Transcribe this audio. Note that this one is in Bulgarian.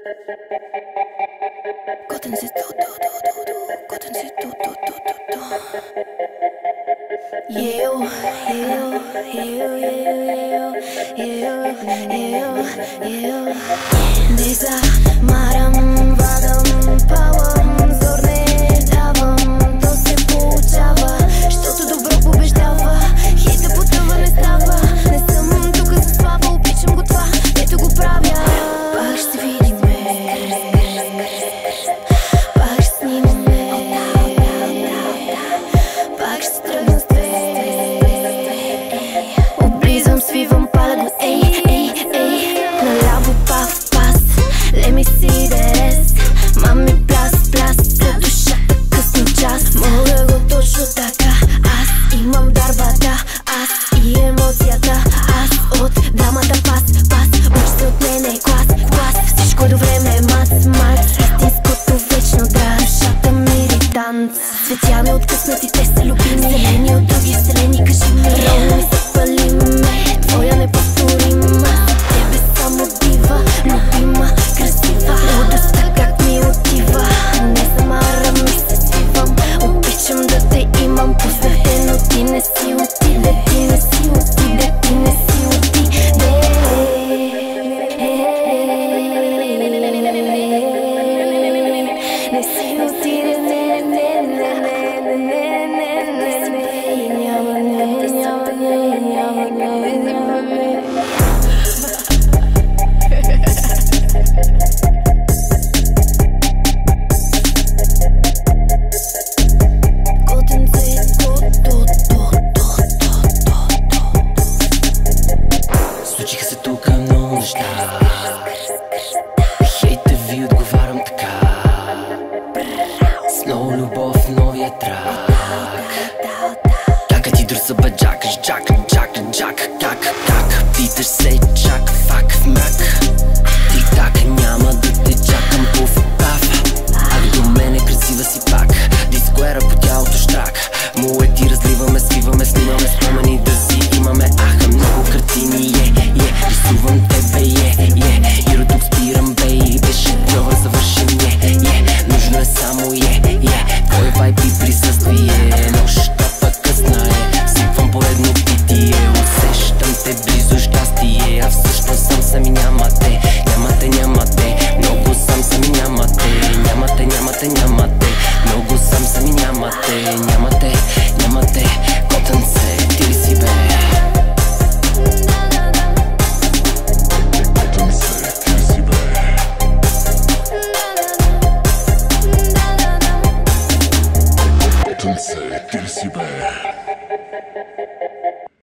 Не замарам, вадам, палам, зор не давам, то се получава, щото добро побеждава. Хейта потъва не става, не съм тук за слава, обичам го това, ето го правя. Пак ще видиме, пак ще снимаме, пак ще тръгна с те. Облизвам, свивам, паля го, ей, ей, ей. Наляво пав, пас, let me see the rest. Мами пляс, пляс, за душата късно час. Мога го точно така, аз имам дарбата, аз и емоцията, аз от драмата пас, пас. Учи се от мене клас, клас, всичко до време мац, мац. Истинското вечно да, душата ми ритант. Светяна откъснатите са любими, селени от други вселени, кажи ми. Ровно ми се палиме, твоя неповторима. Тебе само дива, любима, красива. Лудостта как ми отива, не замарам и се свивам. Обичам да те имам, пуснах те, но ти не си отиде. Ти не си отиде, ти не си отиде. Не си отиде, не, не, не, не, не, не, не, не, не, няма, не, няма, не, няма, не, няма, не. Случиха се тук много неща. Хейте ви, отговарям така. С много любов новия трак. Така ти друса бе джакаш, джак, джак, джак. Как питаш се чак, фак в мрак. Ти така няма да те чакам пуф паф. А до мене красива си пак. Дискуера по тялото штрак. Муети разливаме, свиваме, снимаме спомени да си имаме. Аха, много картини, рисувам тебе, и до тук спирам, бей. Беше нова завършен, нужно е само, твой вайб и присъствие. Нощта пък късна е, сипвам поредно питие. Усещам те близо щастие, а всъщност сам сами нямате. Нямате, нямате, много сам сами нямате. Нямате, нямате, нямате, много сам сами нямате. Нямате, нямате, котънце, ти ли си бе? Ти ли си бе?